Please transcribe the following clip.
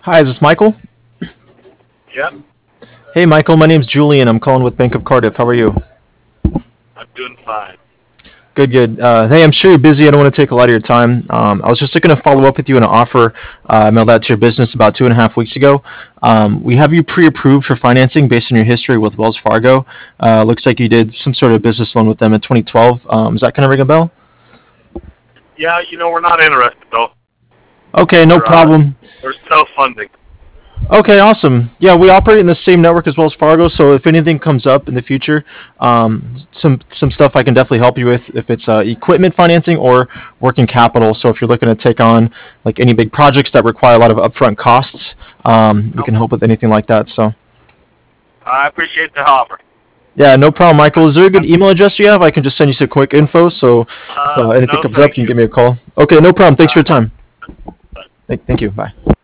Hi, is this Michael? Yep, Hey, Michael, my name's Julian. I'm calling with Bank of Cardiff. How are you? I'm doing fine. Good, good. Hey, I'm sure you're busy. I don't want to take a lot of your time. I was just looking to follow up with you on an offer I mailed out to your business about 2.5 weeks ago. We have you pre-approved for financing based on your history with Wells Fargo. Looks like you did some sort of business loan with them in 2012. Does that kind of ring a bell? Yeah, we're not interested though. Okay, no We're uh, problem. we're self-funding. Okay, awesome. Yeah, we operate in the same network as Wells Fargo, so if anything comes up in the future, some stuff I can definitely help you with if it's equipment financing or working capital. So if you're looking to take on like any big projects that require a lot of upfront costs, we No, can help with anything like that. So I appreciate the offer. yeah, no problem, Michael. Is there a good email address you have? I can just send you some quick info. So if anything No, comes up, thank you can you. give me a call. Okay, no problem. Thanks for Uh, your time. Thank you. Bye.